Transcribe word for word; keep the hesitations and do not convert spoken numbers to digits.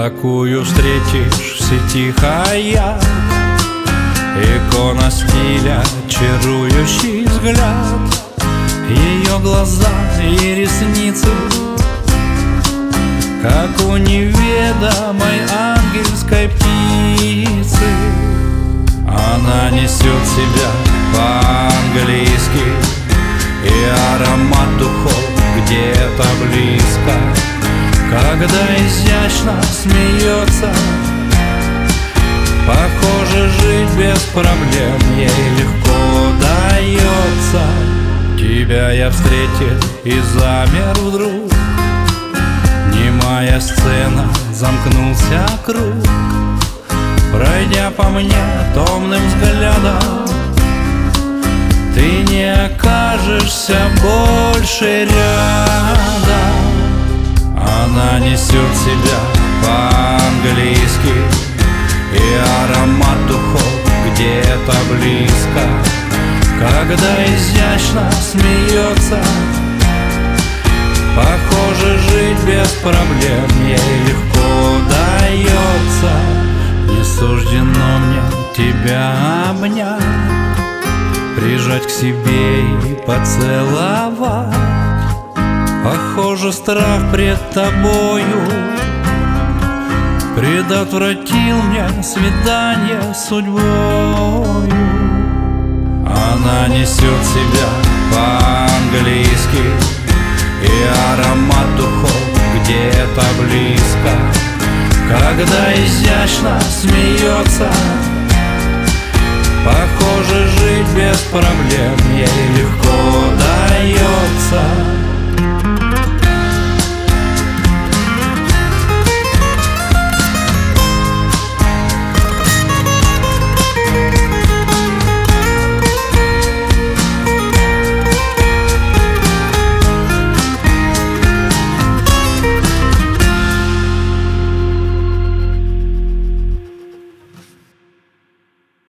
Такую встретишь в сети хая, икона стиля, чарующий взгляд. Ее глаза и ресницы, как у неведомой ангельской птицы. Она несет себя по-английски, и аромат духов где-то близко. Когда изящно смеется, похоже, жить без проблем ей легко дается. Тебя я встретил и замер вдруг, немая сцена, замкнулся круг. Пройдя по мне томным взглядом, ты не окажешься больше рядом. Она несет себя по-английски, и аромат духов где-то близко. Когда изящно смеется, похоже, жить без проблем ей легко дается. Не суждено мне тебя обнять, прижать к себе и поцеловать. Похоже, страх пред тобою предотвратил мне свидание с судьбою. Она несет себя по-английски, и аромат духов где-то близко. Когда изящно смеется, похоже, жить без проблем ей легко